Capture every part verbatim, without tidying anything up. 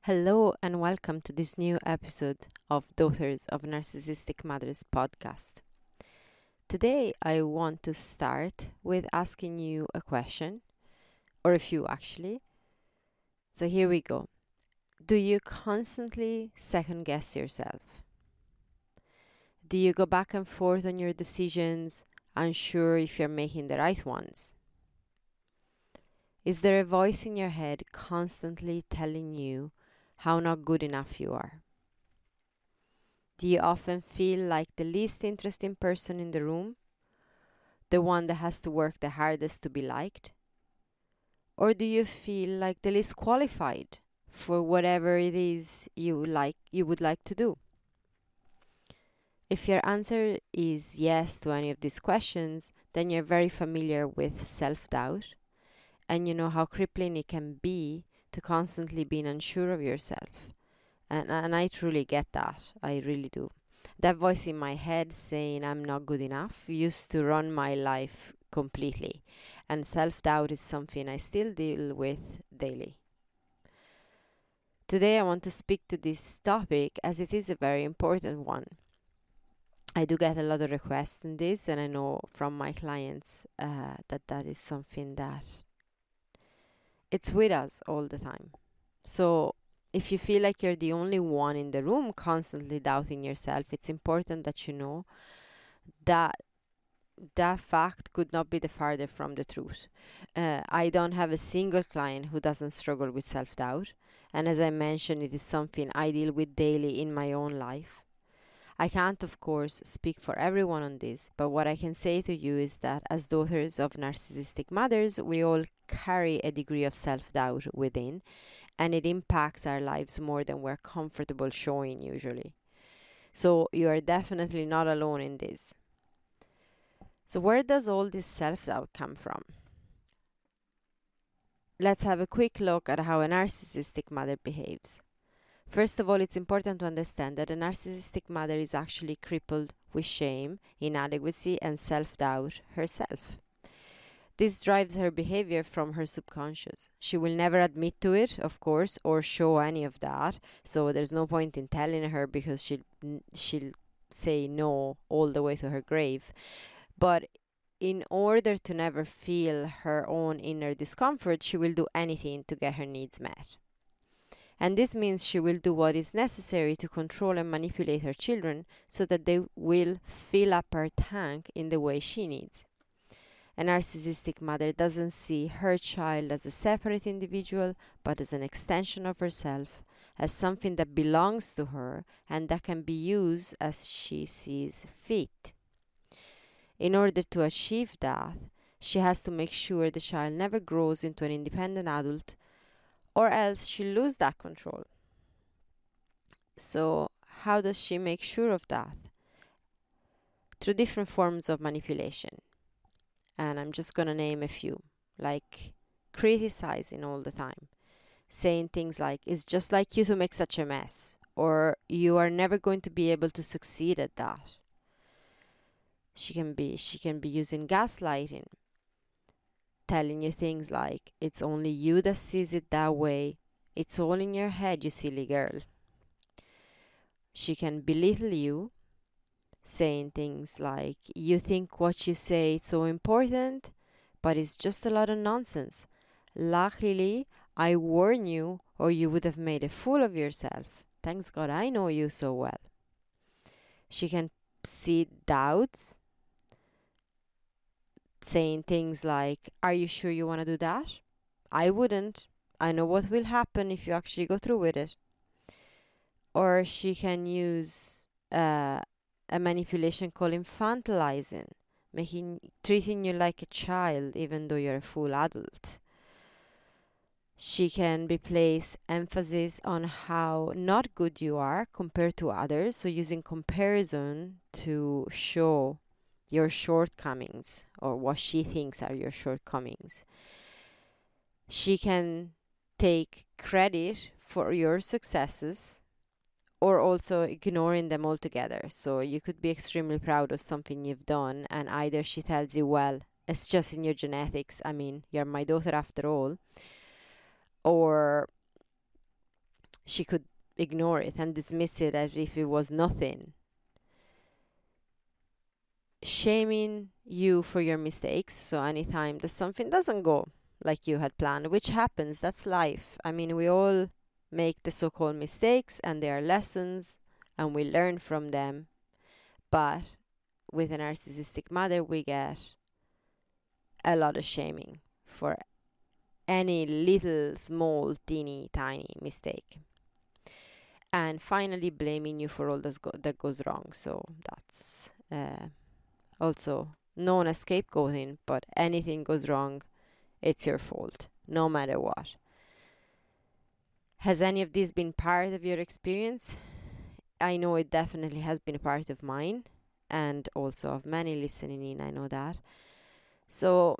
Hello and welcome to this new episode of Daughters of Narcissistic Mothers podcast. Today I want to start with asking you a question, or a few actually. So here we go. Do you constantly second guess yourself? Do you go back and forth on your decisions, unsure if you're making the right ones? Is there a voice in your head constantly telling you how not good enough you are? Do you often feel like the least interesting person in the room? The one that has to work the hardest to be liked? Or do you feel like the least qualified for whatever it is you like you would like to do? If your answer is yes to any of these questions, then you're very familiar with self-doubt and you know how crippling it can be to constantly being unsure of yourself. And, and I truly get that. I really do. That voice in my head saying I'm not good enough used to run my life completely. And self-doubt is something I still deal with daily. Today I want to speak to this topic as it is a very important one. I do get a lot of requests in this, and I know from my clients uh, that that is something that it's with us all the time. So if you feel like you're the only one in the room constantly doubting yourself, it's important that you know that that fact could not be the farther from the truth. Uh, I don't have a single client who doesn't struggle with self-doubt. And as I mentioned, it is something I deal with daily in my own life. I can't, of course, speak for everyone on this, but what I can say to you is that as daughters of narcissistic mothers, we all carry a degree of self-doubt within, and it impacts our lives more than we're comfortable showing usually. So you are definitely not alone in this. So where does all this self-doubt come from? Let's have a quick look at how a narcissistic mother behaves. First of all, it's important to understand that a narcissistic mother is actually crippled with shame, inadequacy, and self-doubt herself. This drives her behavior from her subconscious. She will never admit to it, of course, or show any of that, so there's no point in telling her because she'll, she'll say no all the way to her grave. But in order to never feel her own inner discomfort, she will do anything to get her needs met. And this means she will do what is necessary to control and manipulate her children so that they will fill up her tank in the way she needs. A narcissistic mother doesn't see her child as a separate individual, but as an extension of herself, as something that belongs to her and that can be used as she sees fit. In order to achieve that, she has to make sure the child never grows into an independent adult, or else she'll lose that control. So how does she make sure of that? Through different forms of manipulation. And I'm just going to name a few, like criticizing all the time, saying things like, it's just like you to make such a mess, or you are never going to be able to succeed at that. She can be, she can be using gaslighting, telling you things like, it's only you that sees it that way, it's all in your head, you silly girl. She can belittle you, saying things like, you think what you say is so important, but it's just a lot of nonsense. Luckily, I warn you, or you would have made a fool of yourself. Thanks God I know you so well. She can see doubts, saying things like, are you sure you want to do that? I wouldn't. I know what will happen if you actually go through with it. Or she can use uh, a manipulation called infantilizing, making treating you like a child even though you're a full adult. She can be place emphasis on how not good you are compared to others, so using comparison to show your shortcomings or what she thinks are your shortcomings. She can take credit for your successes or also ignoring them altogether. So you could be extremely proud of something you've done, and either she tells you, well, it's just in your genetics, I mean, you're my daughter after all, or she could ignore it and dismiss it as if it was nothing. Shaming you for your mistakes. So anytime that something doesn't go like you had planned, which happens, that's life. I mean, we all make the so-called mistakes, and they are lessons, and we learn from them. But with a narcissistic mother, we get a lot of shaming for any little, small, teeny, tiny mistake. And finally, blaming you for all that's go- that goes wrong. So that's uh, also known as scapegoating, but anything goes wrong, it's your fault, no matter what. Has any of this been part of your experience? I know it definitely has been a part of mine, and also of many listening in, I know that. So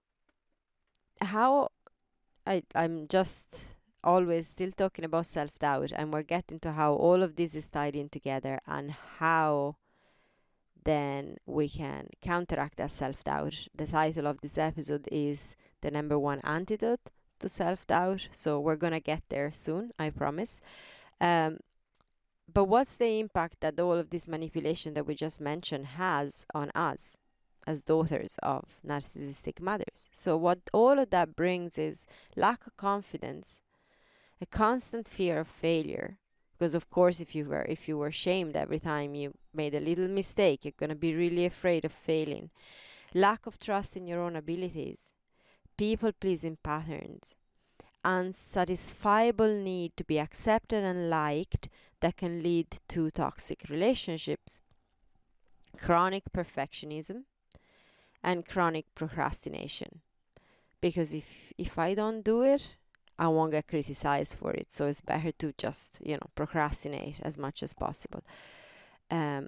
how I, I'm just always still talking about self-doubt, and we're getting to how all of this is tied in together, and how then we can counteract that self-doubt. The title of this episode is The Number One Antidote to Self-Doubt. So we're going to get there soon, I promise. Um, but what's the impact that all of this manipulation that we just mentioned has on us as daughters of narcissistic mothers? So what all of that brings is lack of confidence, a constant fear of failure. Because of course, if you were if you were shamed every time you made a little mistake, you're gonna be really afraid of failing. Lack of trust in your own abilities, people-pleasing patterns, unsatisfiable need to be accepted and liked that can lead to toxic relationships, chronic perfectionism, and chronic procrastination. Because if if I don't do it, I won't get criticized for it. So it's better to just, you know, procrastinate as much as possible. Um,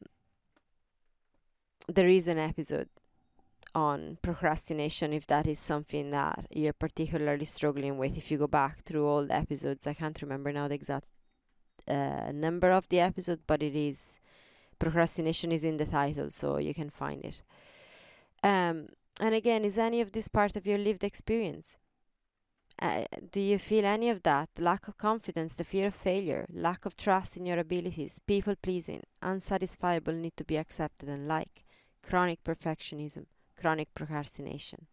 there is an episode on procrastination if that is something that you're particularly struggling with. If you go back through all the episodes, I can't remember now the exact uh, number of the episode, but it is, procrastination is in the title, so you can find it. Um, and again, is any of this part of your lived experience? Uh, do you feel any of that? Lack of confidence, the fear of failure, lack of trust in your abilities, people pleasing, unsatisfiable need to be accepted and liked, chronic perfectionism, chronic procrastination.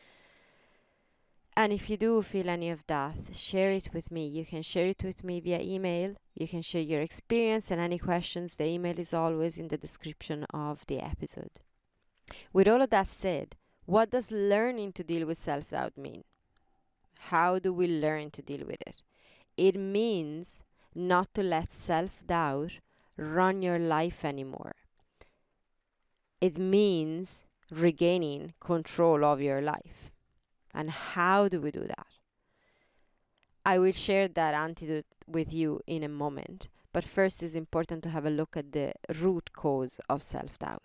And if you do feel any of that, share it with me. You can share it with me via email. You can share your experience and any questions. The email is always in the description of the episode. With all of that said, what does learning to deal with self-doubt mean? How do we learn to deal with it? It means not to let self-doubt run your life anymore. It means regaining control of your life. And how do we do that? I will share that antidote with you in a moment. But first, it's important to have a look at the root cause of self-doubt.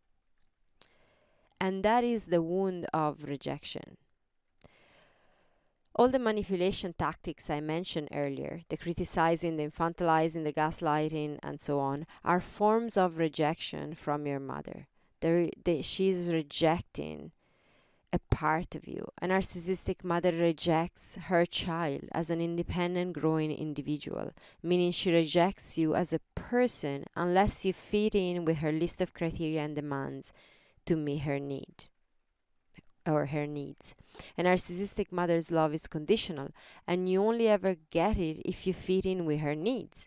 And that is the wound of rejection. All the manipulation tactics I mentioned earlier, the criticizing, the infantilizing, the gaslighting, and so on, are forms of rejection from your mother. They, they, she's rejecting a part of you. A narcissistic mother rejects her child as an independent, growing individual, meaning she rejects you as a person unless you fit in with her list of criteria and demands to meet her need. Or her needs. A narcissistic mother's love is conditional, and you only ever get it if you fit in with her needs.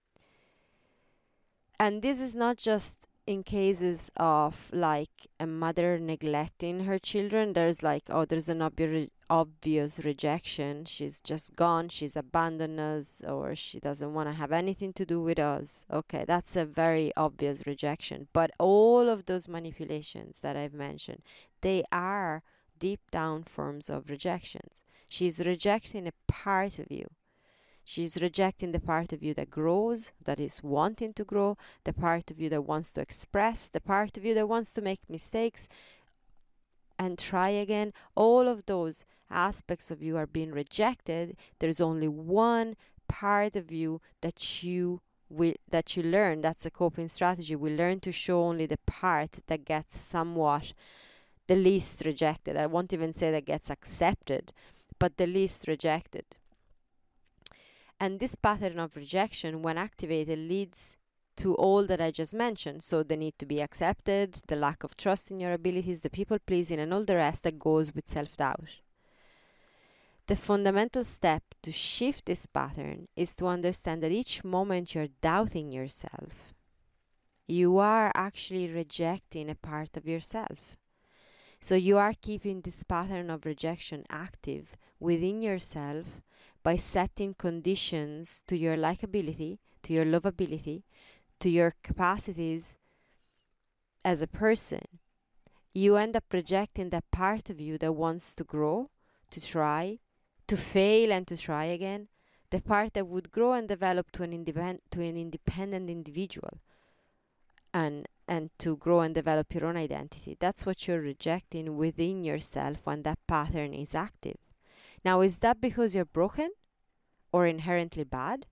And this is not just in cases of like a mother neglecting her children. There's like, oh, there's an obvi- obvious rejection. She's just gone. She's abandoned us, or she doesn't want to have anything to do with us. Okay, that's a very obvious rejection. But all of those manipulations that I've mentioned, they are deep down forms of rejections. She's rejecting a part of you. She's rejecting the part of you that grows, that is wanting to grow, the part of you that wants to express, the part of you that wants to make mistakes and try again. All of those aspects of you are being rejected. There's only one part of you that you will, that you learn. That's a coping strategy. We learn to show only the part that gets somewhat the least rejected. I won't even say that gets accepted, but the least rejected. And this pattern of rejection, when activated, leads to all that I just mentioned. So the need to be accepted, the lack of trust in your abilities, the people pleasing, and all the rest that goes with self-doubt. The fundamental step to shift this pattern is to understand that each moment you're doubting yourself, you are actually rejecting a part of yourself. So you are keeping this pattern of rejection active within yourself by setting conditions to your likability, to your lovability, to your capacities as a person. You end up rejecting that part of you that wants to grow, to try, to fail and to try again, the part that would grow and develop to an independent to an independent individual, and and to grow and develop your own identity. That's what you're rejecting within yourself when that pattern is active. Now, is that because you're broken or inherently bad?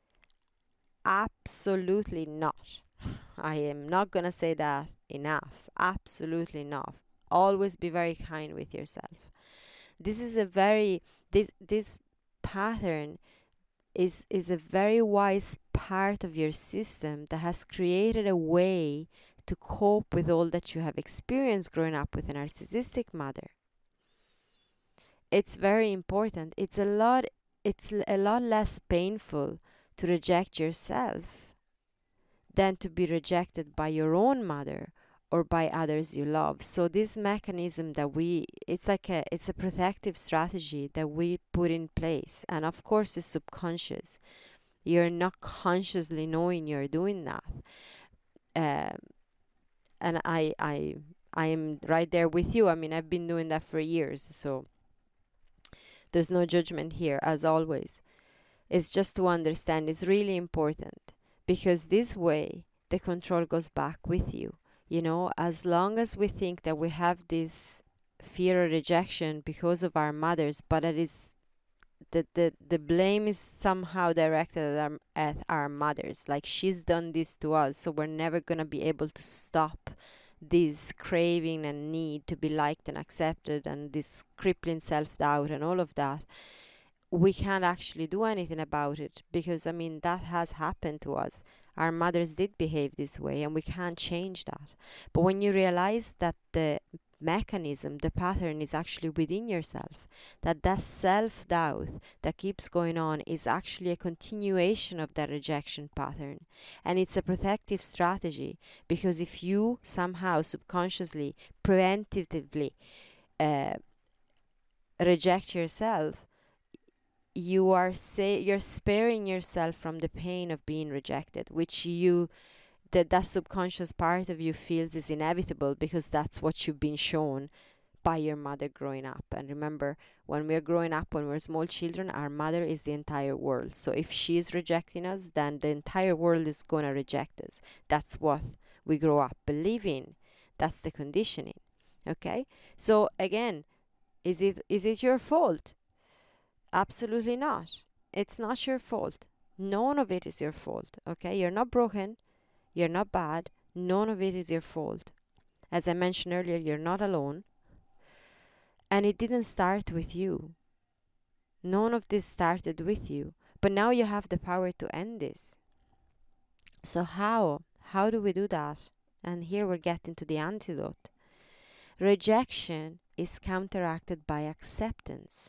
Absolutely not. I am not gonna say that enough. Absolutely not. Always be very kind with yourself. This is a very this this pattern is is a very wise part of your system that has created a way to cope with all that you have experienced growing up with a narcissistic mother. It's very important. It's a lot it's a lot less painful to reject yourself than to be rejected by your own mother or by others you love. So this mechanism that we, it's like a, it's a protective strategy that we put in place. And of course it's subconscious. You're not consciously knowing you're doing that. Um, and I, I, I am right there with you. I mean, I've been doing that for years. So there's no judgment here, as always. It's just to understand it's really important, because this way the control goes back with you. You know, as long as we think that we have this fear of rejection because of our mothers, but it is the, the, the blame is somehow directed at our, at our mothers. Like, she's done this to us, so we're never going to be able to stop this craving and need to be liked and accepted, and this crippling self-doubt and all of that. We can't actually do anything about it, because, I mean, that has happened to us. Our mothers did behave this way, and we can't change that. But when you realize that the mechanism, the pattern is actually within yourself, that that self-doubt that keeps going on is actually a continuation of that rejection pattern, and it's a protective strategy, because if you somehow subconsciously, preemptively uh, reject yourself, you are say you're sparing yourself from the pain of being rejected, which you that that subconscious part of you feels is inevitable, because that's what you've been shown by your mother growing up. And remember, when we're growing up, when we're small children, our mother is the entire world. So if she is rejecting us, then the entire world is going to reject us. That's what we grow up believing. That's the conditioning. Okay? So again, is it is it your fault? Absolutely not. It's not your fault. None of it is your fault. Okay? You're not broken. You're not bad. None of it is your fault. As I mentioned earlier, you're not alone. And it didn't start with you. None of this started with you. But now you have the power to end this. So how? How do we do that? And here we're getting to the antidote. Rejection is counteracted by acceptance.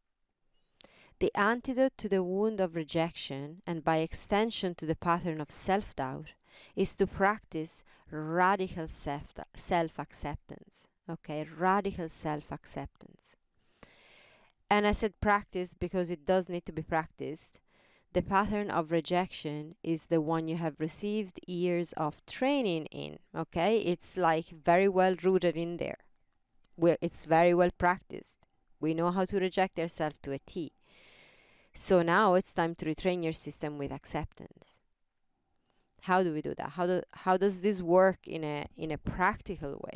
The antidote to the wound of rejection, and by extension to the pattern of self-doubt, is to practice radical self self-acceptance. Okay, radical self-acceptance. And I said practice because it does need to be practiced. The pattern of rejection is the one you have received years of training in. Okay, it's like very well rooted in there. Where it's very well practiced. We know how to reject ourselves to a T. So now it's time to retrain your system with acceptance. How do we do that? How do how does this work in a in a practical way?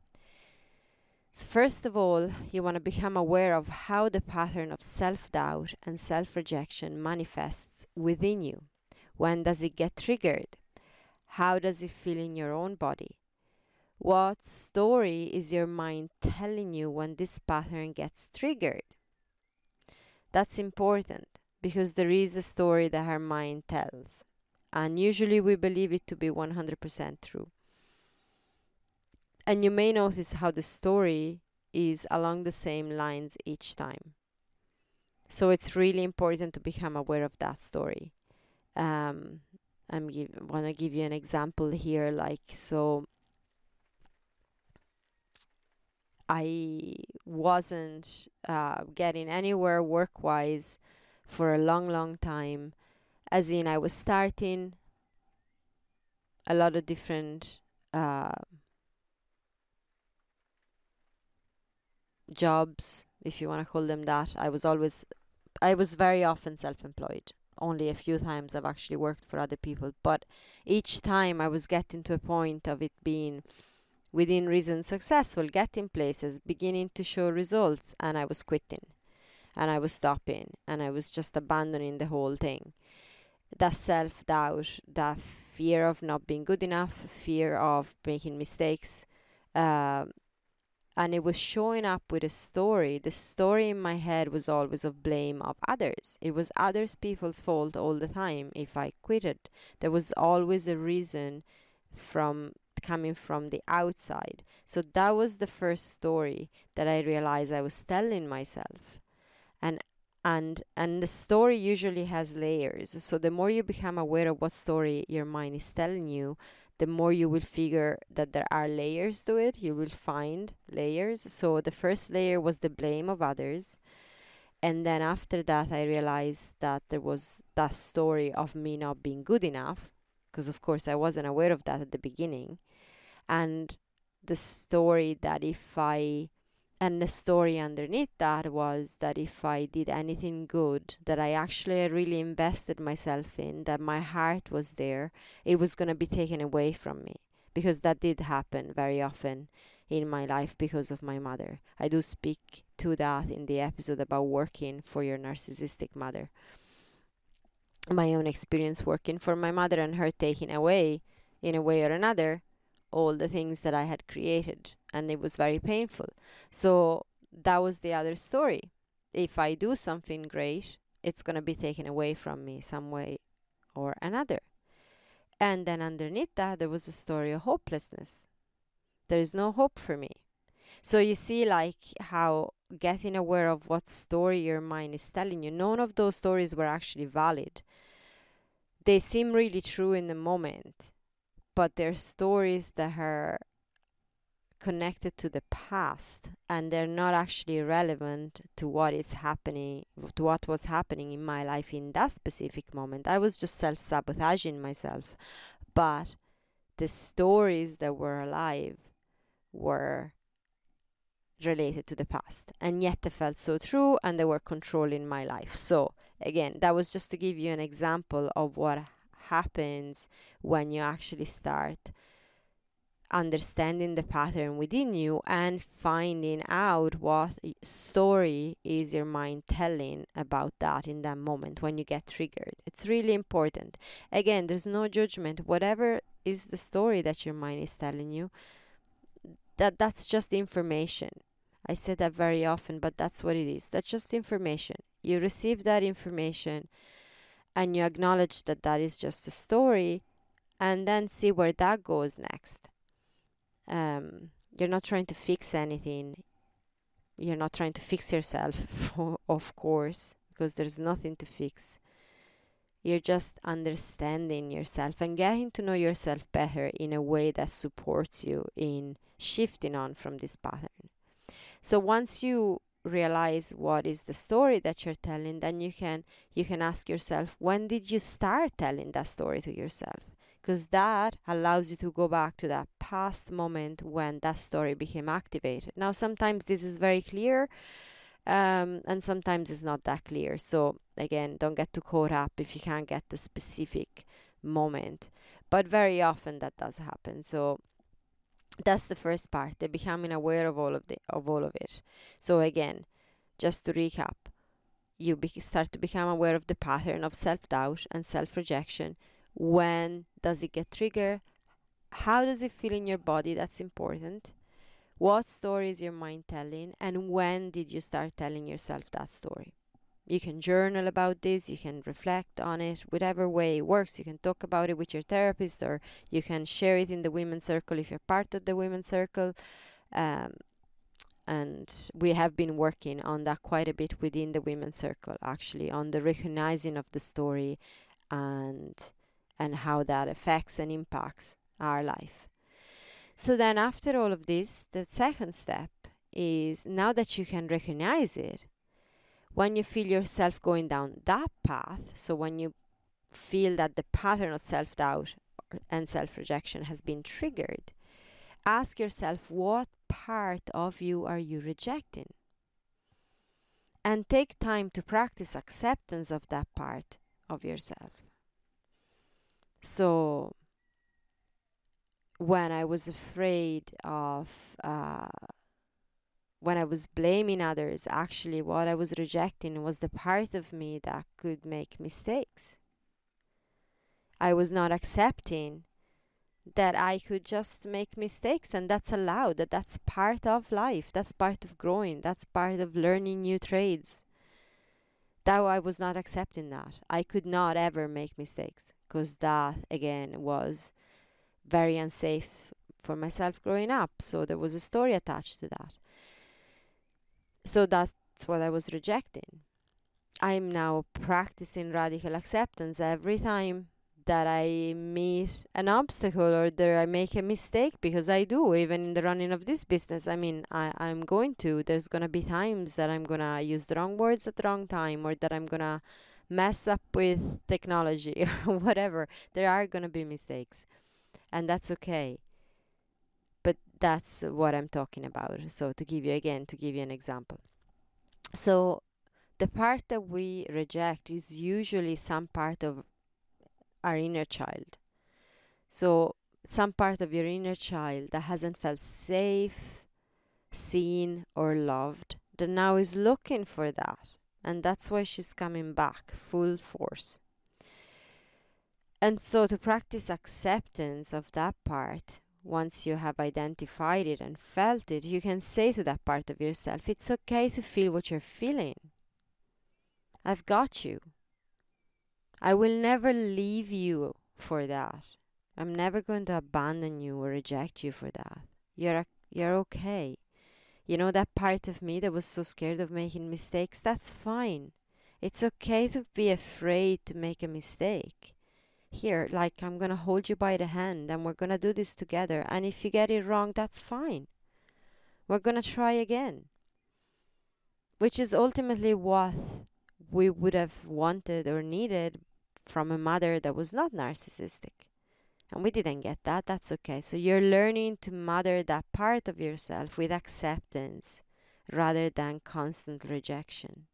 So first of all, you want to become aware of how the pattern of self-doubt and self-rejection manifests within you. When does it get triggered? How does it feel in your own body? What story is your mind telling you when this pattern gets triggered? That's important, because there is a story that her mind tells, and usually we believe it to be one hundred percent true. And you may notice how the story is along the same lines each time. So it's really important to become aware of that story. Um, I'm give, want to give you an example here. Like, so I wasn't uh, getting anywhere work-wise for a long, long time. As in, I was starting a lot of different uh, jobs, if you want to call them that. I was always, I was very often self-employed. Only a few times I've actually worked for other people, but each time I was getting to a point of it being within reason successful, getting places, beginning to show results, and I was quitting, and I was stopping, and I was just abandoning the whole thing. That self-doubt, that fear of not being good enough, fear of making mistakes, uh, and it was showing up with a story. The story in my head was always of blame of others. It was others people's fault all the time if I quitted. There was always a reason from coming from the outside. So that was the first story that I realized I was telling myself. And and and the story usually has layers. So the more you become aware of what story your mind is telling you, the more you will figure that there are layers to it. You will find layers. So the first layer was the blame of others. And then after that, I realized that there was that story of me not being good enough, because of course I wasn't aware of that at the beginning. And the story that if I, and the story underneath that was that if I did anything good, that I actually really invested myself in, that my heart was there, it was going to be taken away from me. Because that did happen very often in my life because of my mother. I do speak to that in the episode about working for your narcissistic mother. My own experience working for my mother and her taking away, in a way or another, all the things that I had created, and it was very painful. So that was the other story. If I do something great, it's going to be taken away from me some way or another. And then underneath that, there was a story of hopelessness. There is no hope for me. So you see, like, how getting aware of what story your mind is telling you, none of those stories were actually valid. They seem really true in the moment, but they're stories that are connected to the past, and they're not actually relevant to what is happening, to what was happening in my life in that specific moment. I was just self-sabotaging myself, but the stories that were alive were related to the past, and yet they felt so true, and they were controlling my life. So again, that was just to give you an example of what happens when you actually start understanding the pattern within you and finding out what story is your mind telling about that in that moment when you get triggered. It's really important. Again, there's no judgment. Whatever is the story that your mind is telling you, that that's just information. I say that very often, but that's what it is. That's just information. You receive that information and you acknowledge that that is just a story, and then see where that goes next. Um, you're not trying to fix anything. You're not trying to fix yourself, for, of course, because there's nothing to fix. You're just understanding yourself and getting to know yourself better in a way that supports you in shifting on from this pattern. So once you realize what is the story that you're telling, then you can you can ask yourself, when did you start telling that story to yourself? Because that allows you to go back to that past moment when that story became activated. Now, sometimes this is very clear, um, and sometimes it's not that clear. So again, don't get too caught up if you can't get the specific moment. But very often that does happen. So that's the first part, the becoming aware of all of the of all of it. So again, just to recap, you be- start to become aware of the pattern of self-doubt and self-rejection. When does it get triggered? How does it feel in your body? That's important. What story is your mind telling? And when did you start telling yourself that story? You can journal about this, you can reflect on it, whatever way it works. You can talk about it with your therapist, or you can share it in the women's circle if you're part of the women's circle. Um, and we have been working on that quite a bit within the women's circle, actually, on the recognizing of the story and and how that affects and impacts our life. So then after all of this, the second step is, now that you can recognize it, when you feel yourself going down that path, so when you feel that the pattern of self-doubt and self-rejection has been triggered, ask yourself, what part of you are you rejecting? And take time to practice acceptance of that part of yourself. So when I was afraid of uh, when I was blaming others, actually what I was rejecting was the part of me that could make mistakes. I was not accepting that I could just make mistakes, and that's allowed, that that's part of life, that's part of growing, that's part of learning new trades. That I was not accepting that. I could not ever make mistakes, because that, again, was very unsafe for myself growing up. So there was a story attached to that. So that's what I was rejecting. I'm now practicing radical acceptance every time that I meet an obstacle or that I make a mistake, because I do, even in the running of this business. I mean, I, I'm going to, there's going to be times that I'm going to use the wrong words at the wrong time, or that I'm going to mess up with technology or whatever. There are going to be mistakes, and that's okay. But that's what I'm talking about. So to give you again, to give you an example. So the part that we reject is usually some part of our inner child. So some part of your inner child that hasn't felt safe, seen, or loved, that now is looking for that. And that's why she's coming back full force. And so to practice acceptance of that part, once you have identified it and felt it, you can say to that part of yourself, it's okay to feel what you're feeling. I've got you. I will never leave you for that. I'm never going to abandon you or reject you for that. You're you're okay. You know, that part of me that was so scared of making mistakes, that's fine. It's okay to be afraid to make a mistake. Here, like, I'm going to hold you by the hand and we're going to do this together. And if you get it wrong, that's fine. We're going to try again. Which is ultimately what we would have wanted or needed from a mother that was not narcissistic. And we didn't get that. That's okay. So you're learning to mother that part of yourself with acceptance rather than constant rejection.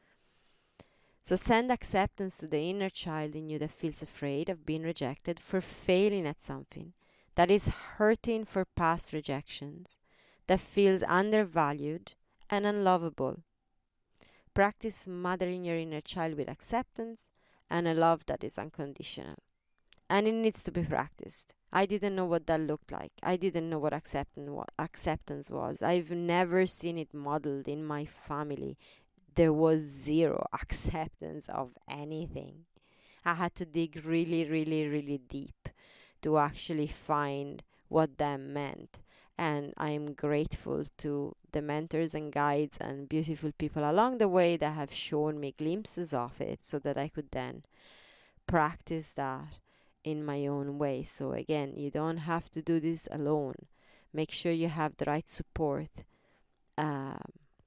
So send acceptance to the inner child in you that feels afraid of being rejected for failing at something, that is hurting for past rejections, that feels undervalued and unlovable. Practice mothering your inner child with acceptance and a love that is unconditional. And it needs to be practiced. I didn't know what that looked like. I didn't know what acceptance was. I've never seen it modeled in my family. There was zero acceptance of anything. I had to dig really, really, really deep to actually find what that meant. And I am grateful to the mentors and guides and beautiful people along the way that have shown me glimpses of it so that I could then practice that in my own way. So again, you don't have to do this alone. Make sure you have the right support um,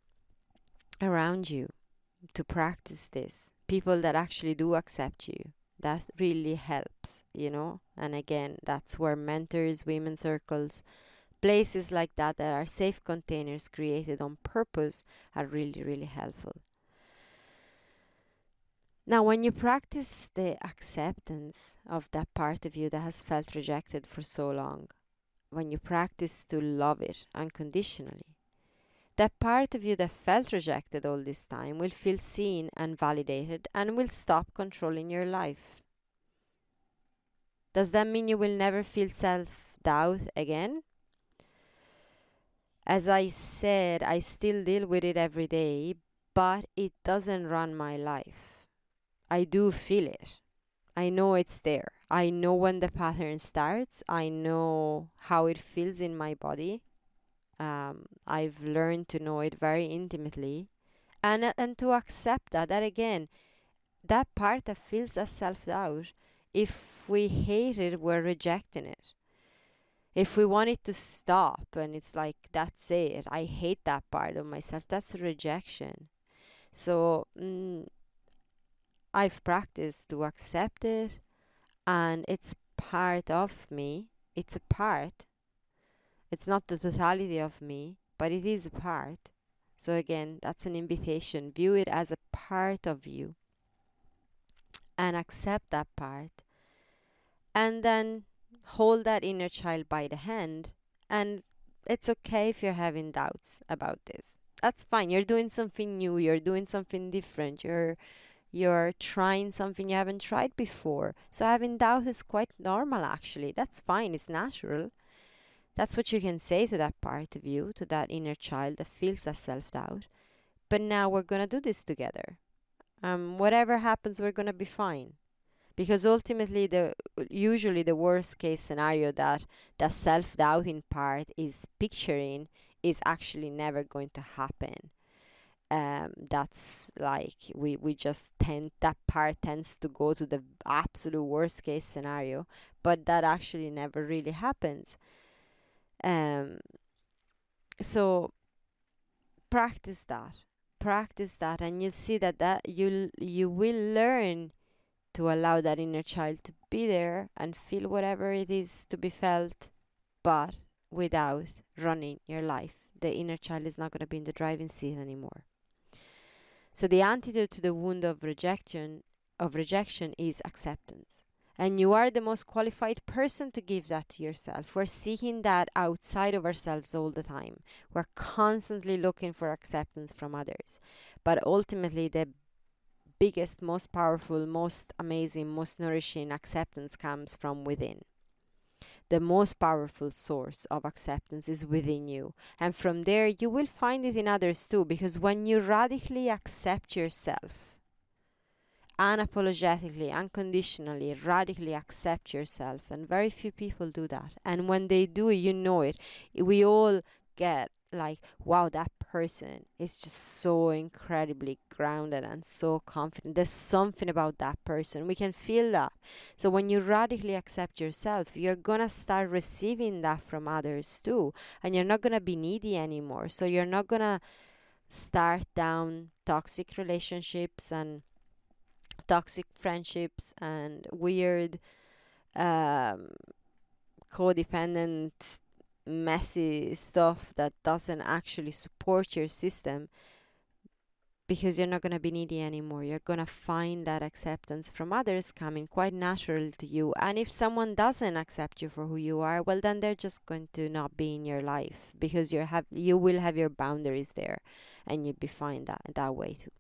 around you to practice this. People that actually do accept you. That really helps, you know. And again, that's where mentors, women's circles, places like that that are safe containers created on purpose are really, really helpful. Now, when you practice the acceptance of that part of you that has felt rejected for so long, when you practice to love it unconditionally, that part of you that felt rejected all this time will feel seen and validated and will stop controlling your life. Does that mean you will never feel self-doubt again? As I said, I still deal with it every day, but it doesn't run my life. I do feel it. I know it's there. I know when the pattern starts. I know how it feels in my body. Um, I've learned to know it very intimately, and and to accept that. That again, that part that feels as self doubt. If we hate it, we're rejecting it. If we want it to stop, and it's like that's it. I hate that part of myself. That's a rejection. So mm, I've practiced to accept it, and it's part of me. It's a part. It's not the totality of me, but it is a part. So again, that's an invitation. View it as a part of you and accept that part. And then hold that inner child by the hand. And it's okay if you're having doubts about this. That's fine. You're doing something new. You're doing something different. You're you're trying something you haven't tried before. So having doubt is quite normal actually. That's fine. It's natural. That's what you can say to that part of you, to that inner child that feels that self doubt. But now we're gonna do this together. Um, whatever happens, we're gonna be fine. Because ultimately, the usually the worst case scenario that the self doubting part is picturing is actually never going to happen. Um, that's like we we just tend that part tends to go to the absolute worst case scenario, but that actually never really happens. Um, so practice that, practice that, and you'll see that that you'll you will learn to allow that inner child to be there and feel whatever it is to be felt, but without running your life. The inner child is not going to be in the driving seat anymore. So the antidote to the wound of rejection of rejection is acceptance. And you are the most qualified person to give that to yourself. We're seeking that outside of ourselves all the time. We're constantly looking for acceptance from others. But ultimately, the biggest, most powerful, most amazing, most nourishing acceptance comes from within. The most powerful source of acceptance is within you. And from there, you will find it in others too. Because when you radically accept yourself, unapologetically, unconditionally, radically accept yourself, and very few people do that. And when they do, you know it. We all get like, wow, that person is just so incredibly grounded and so confident. There's something about that person. We can feel that. So when you radically accept yourself, you're gonna start receiving that from others too. And you're not gonna be needy anymore. So you're not gonna start down toxic relationships and toxic friendships and weird um, codependent messy stuff that doesn't actually support your system, because you're not going to be needy anymore. You're going to find that acceptance from others coming quite natural to you. And if someone doesn't accept you for who you are, well, then they're just going to not be in your life, because you have you will have your boundaries there, and you'll be fine that that way too.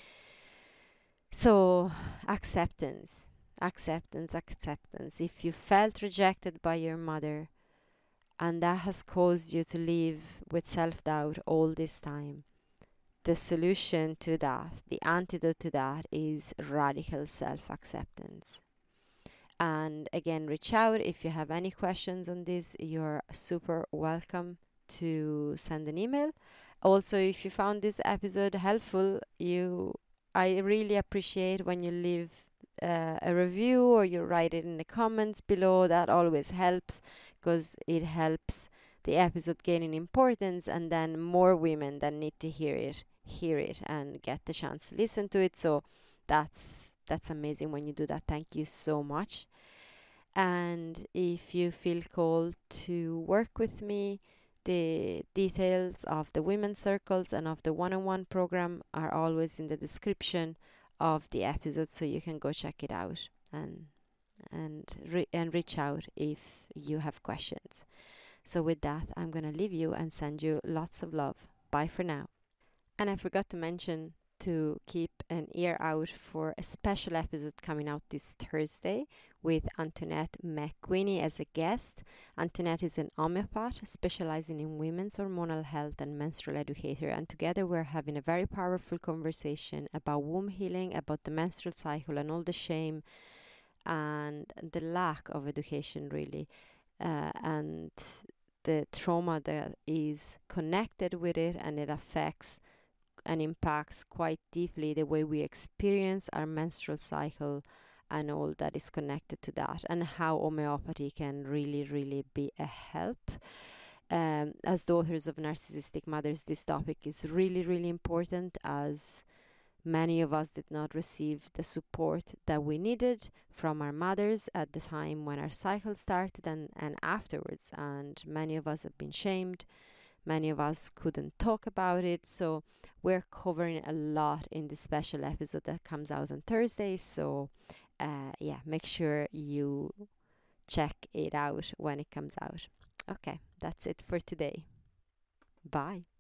So, acceptance, acceptance, acceptance. If you felt rejected by your mother and that has caused you to live with self doubt all this time, the solution to that, the antidote to that, is radical self acceptance. And again, reach out if you have any questions on this. You're super welcome to send an email. Also, if you found this episode helpful, you I really appreciate when you leave uh, a review or you write it in the comments below. That always helps, because it helps the episode gain in importance, and then more women that need to hear it hear it and get the chance to listen to it. So that's that's amazing when you do that. Thank you so much. And if you feel called to work with me, the details of the women's circles and of the one-on-one program are always in the description of the episode, so you can go check it out and and re- and reach out if you have questions. So with that, I'm gonna leave you and send you lots of love. Bye for now. And I forgot to mention to keep an ear out for a special episode coming out this Thursday with Antoinette McQueenie as a guest. Antoinette is an homeopath specializing in women's hormonal health and menstrual educator, and together we're having a very powerful conversation about womb healing, about the menstrual cycle and all the shame and the lack of education, really, uh, and the trauma that is connected with it, and it affects and impacts quite deeply the way we experience our menstrual cycle and all that is connected to that, and how homeopathy can really, really be a help. Um, as daughters of narcissistic mothers, this topic is really, really important, as many of us did not receive the support that we needed from our mothers at the time when our cycle started and, and afterwards. And many of us have been shamed. Many of us couldn't talk about it. So we're covering a lot in this special episode that comes out on Thursday. So uh, yeah, make sure you check it out when it comes out. Okay, that's it for today. Bye.